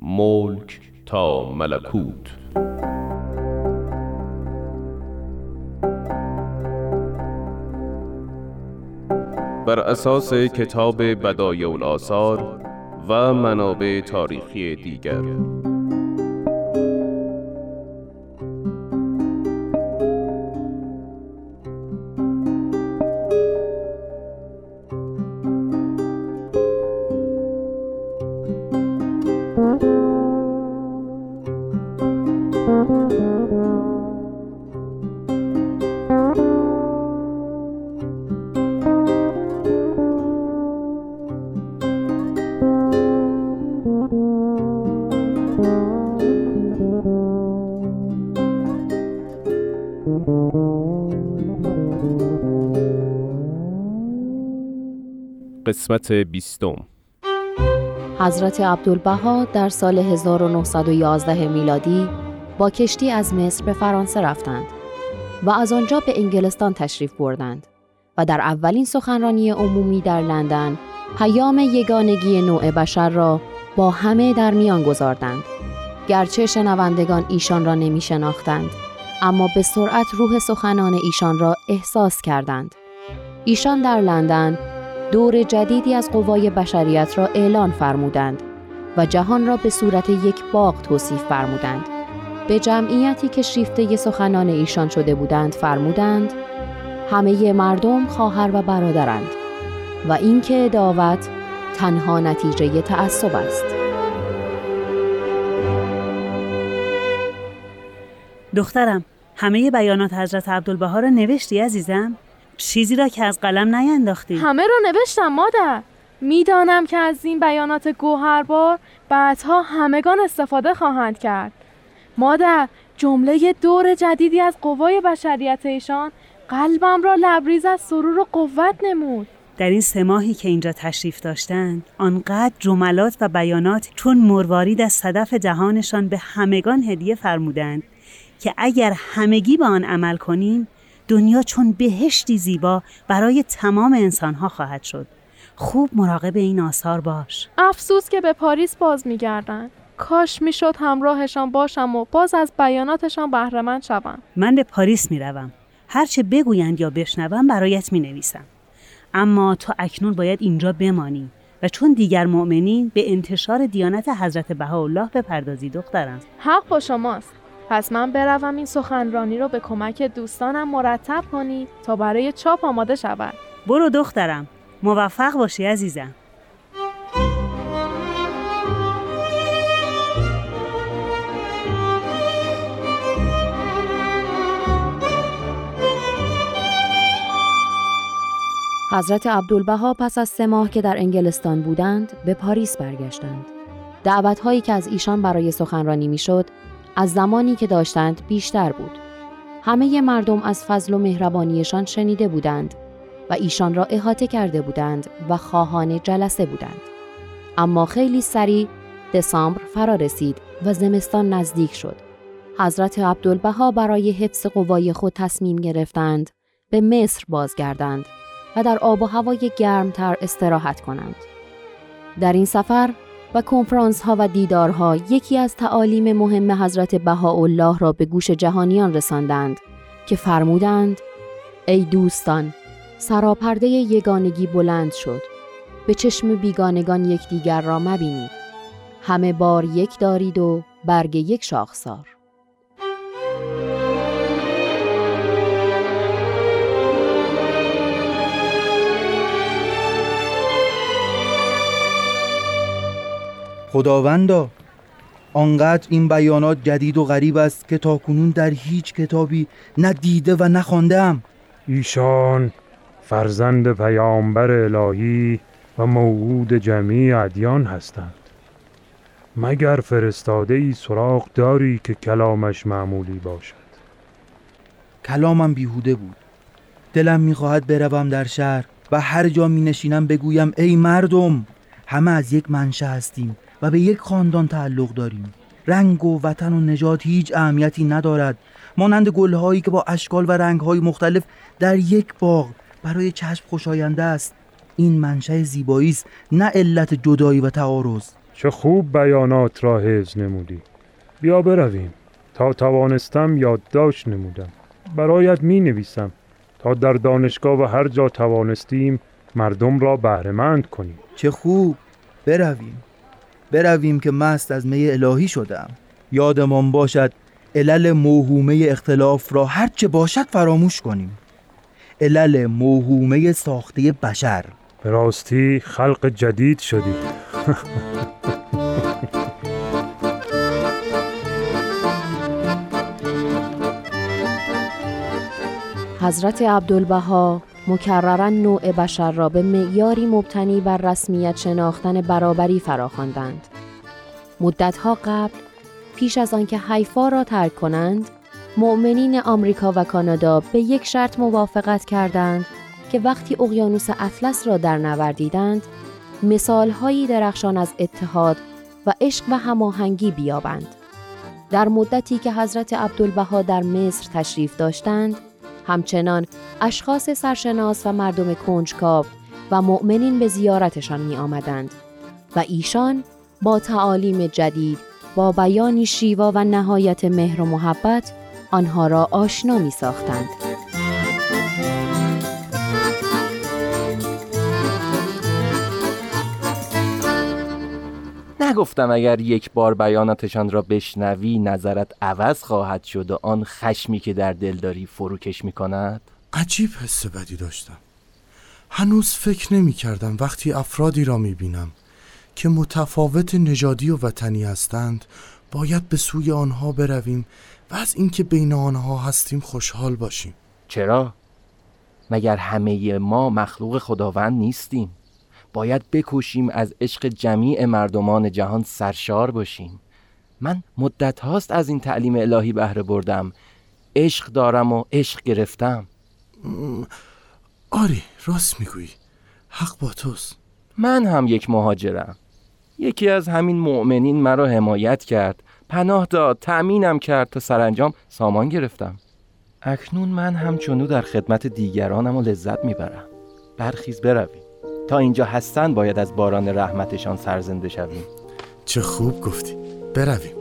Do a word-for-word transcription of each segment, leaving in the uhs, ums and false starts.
ملک تا ملکوت. بر اساس کتاب بدایع الآثار و منابع تاریخی دیگر. قسمت بیستم. حضرت عبدالبها در سال هزار و نهصد و یازده میلادی با کشتی از مصر به فرانسه رفتند و از آنجا به انگلستان تشریف بردند و در اولین سخنرانی عمومی در لندن پیام یگانگی نوع بشر را با همه در میان گذاردند. گرچه شنوندگان ایشان را نمی شناختند، اما به سرعت روح سخنان ایشان را احساس کردند. ایشان در لندن دور جدیدی از قوای بشریت را اعلان فرمودند و جهان را به صورت یک باغ توصیف فرمودند. به جمعیتی که شیفته سخنان ایشان شده بودند فرمودند: همه مردم خواهر و برادرند و اینکه دعوت تنها نتیجه تعصب است. دخترم، همه بیانات حضرت عبدالبها را نوشتی عزیزم؟ چیزی را که از قلم نینداختی؟ همه رو نوشتم مادر. میدانم که از این بیانات گوهربار بعدها همگان استفاده خواهند کرد. مادر، جمله دور جدیدی از قوای بشریت ایشان قلبم را لبریز از سرور و قوت نمود. در این سه ماهی که اینجا تشریف داشتند، آنقدر جملات و بیانات چون مروارید از صدف جهانشان به همگان هدیه فرمودند که اگر همگی به آن عمل کنیم، دنیا چون بهشتی زیبا برای تمام انسانها خواهد شد. خوب مراقب این آثار باش. افسوس که به پاریس باز می‌گردند. کاش میشد همراهشان باشم و باز از بیاناتشان بهره مند شوم. من به پاریس میروم. هر چه بگویند یا بشنوم برایت مینویسم. اما تو اکنون باید اینجا بمانی و چون دیگر مؤمنین به انتشار دیانت حضرت بهاءالله بپردازی دخترم. حق با شماست. پس من بروم این سخنرانی رو به کمک دوستانم مرتب کنی تا برای چاپ آماده شود. برو دخترم، موفق باشی عزیزم. حضرت عبدالبها پس از سه ماه که در انگلستان بودند به پاریس برگشتند. دعوت‌هایی که از ایشان برای سخنرانی می‌شد از زمانی که داشتند بیشتر بود. همه مردم از فضل و مهربانیشان شنیده بودند و ایشان را احاطه کرده بودند و خواهان جلسه بودند. اما خیلی سریع دسامبر فرا رسید و زمستان نزدیک شد. حضرت عبدالبها برای حفظ قوای خود تصمیم گرفتند به مصر بازگردند و در آب و هوای گرمتر استراحت کنند. در این سفر و کنفرانس ها و دیدارها یکی از تعالیم مهم حضرت بهاءالله را به گوش جهانیان رساندند که فرمودند: ای دوستان، سراپرده یگانگی بلند شد. به چشم بیگانگان یکدیگر را مبینید. همه بار یک دارید و برگ یک شاخسار. خداوندا، آنقدر این بیانات جدید و غریب است که تاکنون در هیچ کتابی نه دیده و نه خوانده‌ام. ایشان فرزند پیامبر الهی و موعود جمیع ادیان هستند. مگر فرستاده ای سراغ داری که کلامش معمولی باشد؟ کلامم بیهوده بود. دلم میخواهد بروم در شهر و هر جا می نشینم بگویم ای مردم، همه از یک منشأ هستیم و به یک خاندان تعلق داریم. رنگ و وطن و نژاد هیچ اهمیتی ندارد. مانند گلهایی که با اشکال و رنگهای مختلف در یک باغ برای چشم خوشاینده است. این منشأ زیبایی است، نه علت جدایی و تعارض. چه خوب بیانات را حفظ نمودی. بیا برویم. تا توانستم یادداشت نمودم. برایت می نویسم تا در دانشگاه و هر جا توانستیم مردم را بهره‌مند کنیم. چه خوب، برویم. برویم که مست از می الهی شدم. یادمان باشد علل موهومه اختلاف را هر چه باشد فراموش کنیم. علل موهومه ساخته بشر. به راستی خلق جدید شدی. حضرت عبدالبها مکرراً نوع بشر را به معیاری مبتنی بر رسمیت شناختن برابری فراخواندند. مدتها قبل، پیش از آنکه حیفا را ترک کنند، مؤمنین آمریکا و کانادا به یک شرط موافقت کردند که وقتی اقیانوس اطلس را در نوردیدند، مثالهایی درخشان از اتحاد و عشق و هماهنگی بیابند. در مدتی که حضرت عبدالبها در مصر تشریف داشتند، همچنان اشخاص سرشناس و مردم کنجکاو و مؤمنین به زیارتشان می آمدند و ایشان با تعالیم جدید با بیانی شیوا و نهایت مهر و محبت آنها را آشنا می ساختند. نگفتم اگر یک بار بیاناتشان را بشنوی نظرت عوض خواهد شد و آن خشمی که در دل داری فروکش می کند؟ عجیب حس بدی داشتم. هنوز فکر نمی کردم وقتی افرادی را می بینم که متفاوت نژادی و وطنی هستند باید به سوی آنها برویم و از اینکه بین آنها هستیم خوشحال باشیم. چرا؟ مگر همه ما مخلوق خداوند نیستیم؟ باید بکوشیم از عشق جمیع مردمان جهان سرشار باشیم. من مدت هاست از این تعلیم الهی بهره بردم. عشق دارم و عشق گرفتم. آری، راست میگویی. حق با توست. من هم یک مهاجرم. یکی از همین مؤمنین مرا حمایت کرد، پناه داد، تأمینم کرد تا سرانجام سامان گرفتم. اکنون من همچنو در خدمت دیگرانم و لذت میبرم. برخیز برویم. تا اینجا هستن باید از باران رحمتشان سرزنده شویم. چه خوب گفتی. برویم.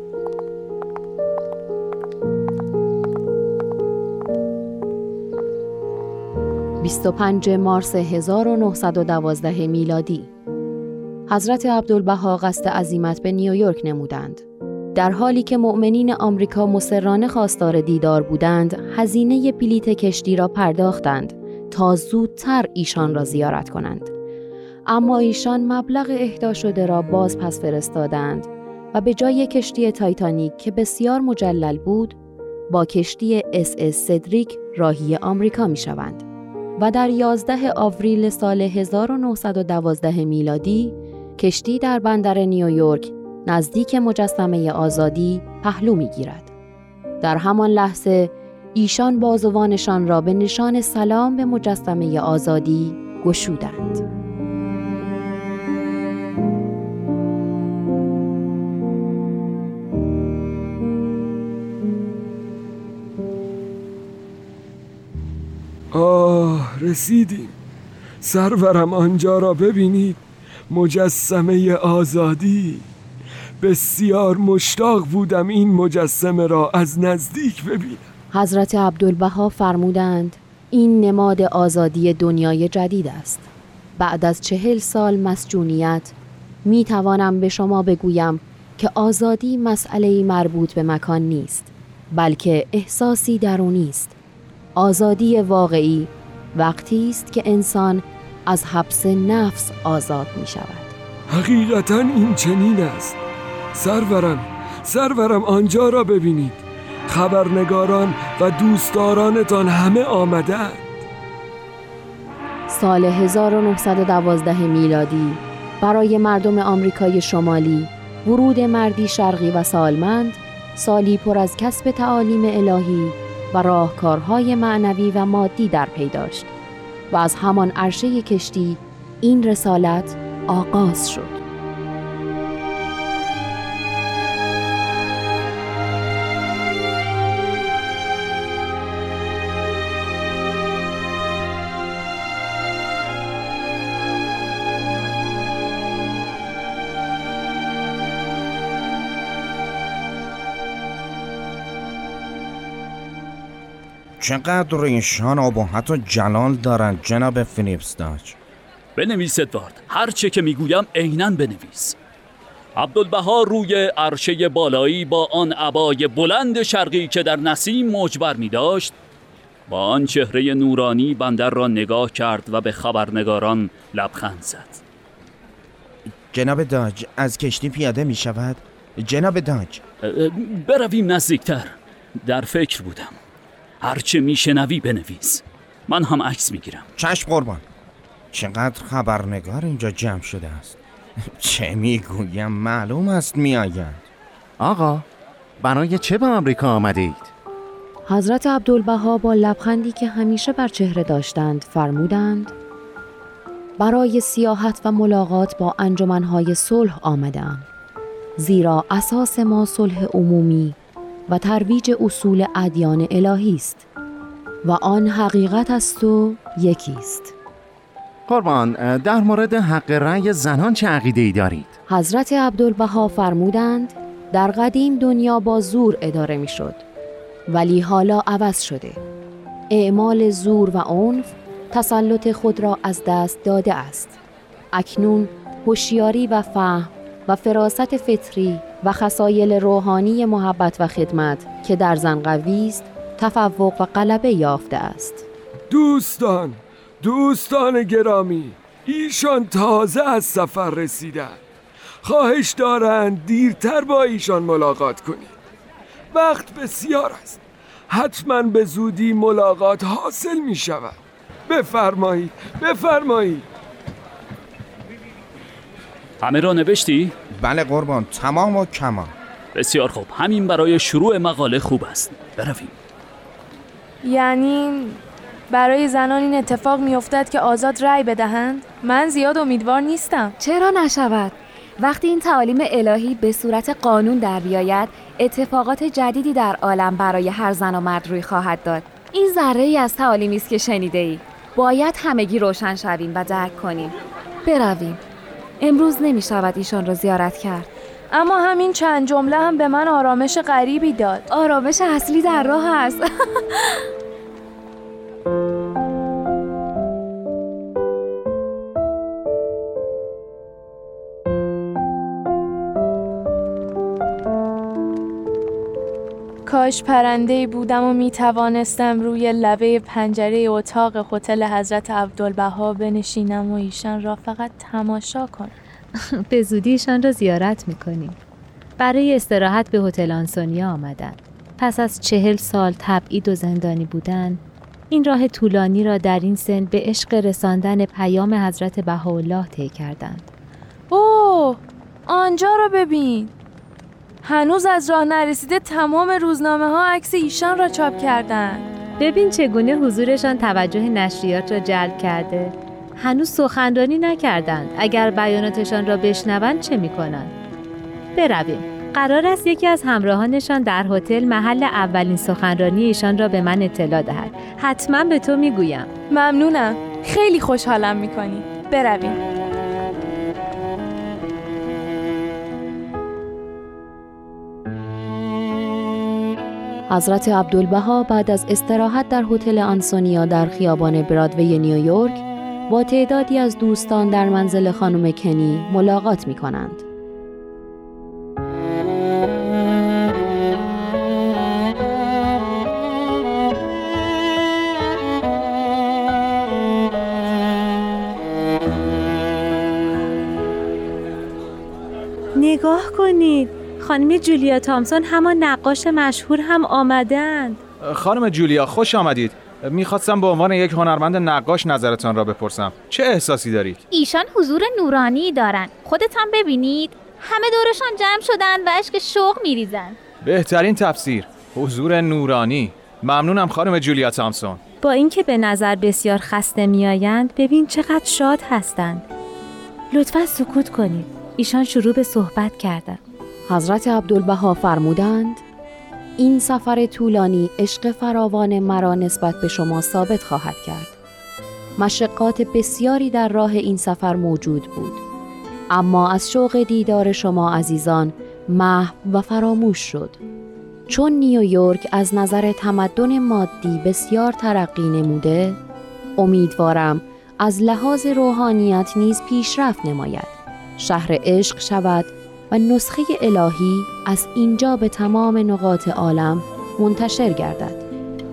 بیست و پنجم مارس هزار و نهصد و دوازده میلادی، حضرت عبدالبها قصد عزیمت به نیویورک نمودند. در حالی که مؤمنین آمریکا مصرانه خواستار دیدار بودند، هزینه بلیت کشتی را پرداختند تا زودتر ایشان را زیارت کنند. اما ایشان مبلغ اهدا شده را باز پس فرستادند و به جای کشتی تایتانیک که بسیار مجلل بود، با کشتی اس اس سدریک راهی آمریکا می شوند و در یازده آوریل سال هزار و نهصد و دوازده میلادی کشتی در بندر نیویورک نزدیک مجسمه آزادی پهلو می گیرد. در همان لحظه ایشان بازوانشان را به نشان سلام به مجسمه آزادی گشودند. آه، رسیدیم. سرورم آنجا را ببینید، مجسمه آزادی. بسیار مشتاق بودم این مجسمه را از نزدیک ببینم. حضرت عبدالبها فرمودند این نماد آزادی دنیای جدید است. بعد از چهل سال مسجونیت می توانم به شما بگویم که آزادی مسئله‌ای مربوط به مکان نیست، بلکه احساسی درونی است. آزادی واقعی وقتی است که انسان از حبس نفس آزاد می شود. حقیقتاً این چنین است. سرورم، سرورم آنجا را ببینید. خبرنگاران و دوستدارانتان همه آمدند. سال هزار و نهصد و دوازده میلادی برای مردم آمریکای شمالی ورود مردی شرقی و سالمند، سالی پر از کسب تعالیم الهی و راهکارهای معنوی و مادی در پی داشت و از همان عرشه کشتی این رسالت آغاز شد. چقدر ایشان ابهت و جلال دارند جناب فیلیپس داج. بنویس ادوارد، هر چه که میگویم عیناً بنویس. عبدالبها روی عرشه بالایی با آن عبای بلند شرقی که در نسیم موج بر می داشت، با آن چهره نورانی بندر را نگاه کرد و به خبرنگاران لبخند زد. جناب داج، از کشتی پیاده می شود؟ جناب داج، برویم نزدیکتر. در فکر بودم. هرچه می شنوی بنویس. من هم عکس می گیرم. چشم قربان. چقدر خبرنگار اینجا جمع شده است. چه می گویم معلوم است می آیند. آقا، برای چه به آمریکا آمده اید؟ حضرت عبدالبها با لبخندی که همیشه بر چهره داشتند فرمودند: برای سیاحت و ملاقات با انجمنهای صلح آمدم، زیرا اساس ما صلح عمومی و ترویج اصول ادیان الهی است و آن حقیقت است و یکی است. قربان، در مورد حق رأی زنان چه عقیده‌ای دارید؟ حضرت عبدالبها فرمودند در قدیم دنیا با زور اداره می شد، ولی حالا عوض شده. اعمال زور و عنف تسلط خود را از دست داده است. اکنون هوشیاری و فهم و فراست فطری و خصایل روحانی محبت و خدمت که در زن قوی است، تفوق و غلبه یافته است. دوستان، دوستان گرامی، ایشان تازه از سفر رسیدند. خواهش دارند دیرتر با ایشان ملاقات کنید. وقت بسیار است. حتما به زودی ملاقات حاصل می شود. بفرمایید، بفرمایید. همه را نوشتی؟ بله قربان، تمام و کمال. بسیار خوب، همین برای شروع مقاله خوب است. برویم. یعنی برای زنان این اتفاق می افتد که آزاد رأی بدهند؟ من زیاد امیدوار نیستم. چرا نشود؟ وقتی این تعالیم الهی به صورت قانون در بیاید، اتفاقات جدیدی در عالم برای هر زن و مرد روی خواهد داد. این ذره ای از تعالیمی است که شنیده ای. باید همگی روشن شویم و درک کنیم. برویم. امروز نمی شود ایشان را زیارت کرد. اما همین چند جمله هم به من آرامش غریبی داد. آرامش اصلی در راه است. کاش پرنده‌ای بودم و می توانستم روی لبه پنجره اتاق هتل حضرت عبدالبها بنشینم و ایشان را فقط تماشا کنم. به زودی ایشان را زیارت می‌کنیم. برای استراحت به هتل آنسونیا آمدن. پس از چهل سال تبعید و زندانی بودن، این راه طولانی را در این سن به عشق رساندن پیام حضرت بهاءالله طی کردند. اوه، آنجا را ببین. هنوز از راه نرسیده تمام روزنامه ها عکس ایشان را چاپ کردند. ببین چگونه حضورشان توجه نشریات را جلب کرده. هنوز سخنرانی نکردند. اگر بیاناتشان را بشنوند چه میکنند؟ برویم. قرار است یکی از همراهانشان در هتل محل اولین سخنرانی ایشان را به من اطلاع دهد. حتما به تو میگویم. ممنونم. خیلی خوشحالم میکنی. برویم. حضرت عبدالبها بعد از استراحت در هتل آنسونیا در خیابان برادوی نیویورک با تعدادی از دوستان در منزل خانم کنی ملاقات می کنند. نگاه کنید، خانم جولیا تامسون همان نقاش مشهور هم آمدند. خانم جولیا خوش آمدید. میخواستم به عنوان یک هنرمند نقاش نظرتان را بپرسم. چه احساسی دارید؟ ایشان حضور نورانی دارن. خودتان ببینید، همه دورشان جمع شدن و اشک شوق میریزن. بهترین تفسیر، حضور نورانی. ممنونم خانم جولیا تامسون. با اینکه به نظر بسیار خسته میآیند، ببین چقدر شاد هستند. لطفاً سکوت کنید. ایشان شروع به صحبت کردند. حضرت عبدالبها فرمودند: این سفر طولانی عشق فراوان مرا نسبت به شما ثابت خواهد کرد. مشقات بسیاری در راه این سفر موجود بود، اما از شوق دیدار شما عزیزان محو و فراموش شد. چون نیویورک از نظر تمدن مادی بسیار ترقی نموده، امیدوارم از لحاظ روحانیت نیز پیشرفت نماید، شهر عشق شود و نسخه الهی از اینجا به تمام نقاط عالم منتشر گردد.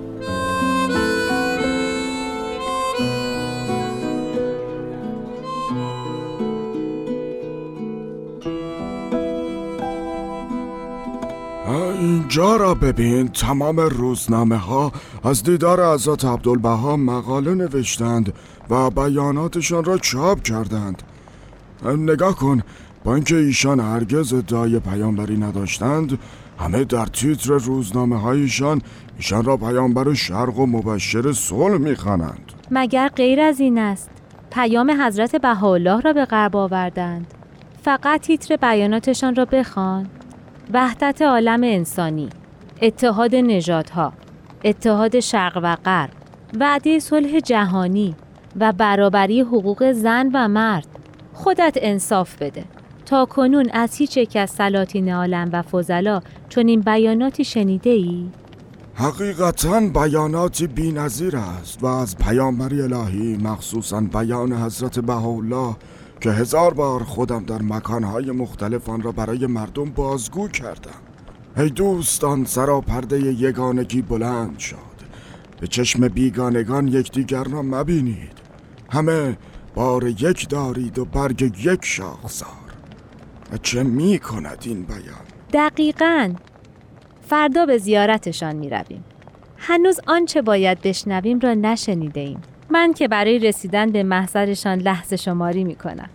اینجا را ببین، تمام روزنامه ها از دیدار حضرت عبدالبها مقاله نوشتند و بیاناتشان را چاپ کردند. نگاه کن، با اینکه ایشان هرگز ادعای پیامبری نداشتند، همه در تیتر روزنامه هایشان ایشان را پیامبر شرق و مبشر صلح می‌خوانند. مگر غیر از این است؟ پیام حضرت بهاءالله را به غرب آوردند. فقط تیتر بیاناتشان را بخوان. وحدت عالم انسانی، اتحاد نژادها، اتحاد شرق و غرب، وعده صلح جهانی و برابری حقوق زن و مرد. خودت انصاف بده. تا کنون از هیچ یک از سلاطین عالم و فضلا چنین بیاناتی شنیده ای؟ حقیقتاً بیاناتی بی‌نظیر است و از پیامبر الهی، مخصوصاً بیان حضرت بهاءالله که هزار بار خودم در مکانهای مختلف آن را برای مردم بازگو کردم. ای دوستان، سراپرده یگانگی بلند شد. به چشم بیگانگان یکدیگر را مبینید. همه بار یک دارید و برگ یک شاخسار. چه می کند این بیان؟ دقیقاً. فردا به زیارتشان می رویم. هنوز آنچه باید بشنویم را نشنیده ایم. من که برای رسیدن به محضرشان لحظه شماری می کنم.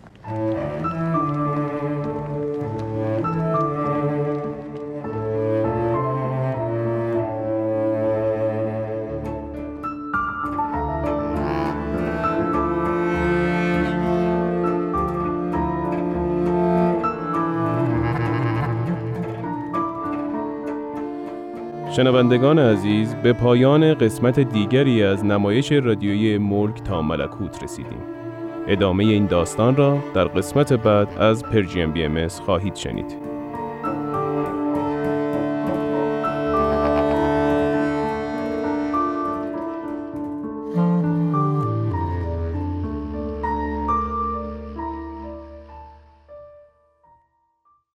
شنوندگان عزیز، به پایان قسمت دیگری از نمایش رادیویی ملک تا ملکوت رسیدیم. ادامه این داستان را در قسمت بعد از پرژین بی ام اس خواهید شنید.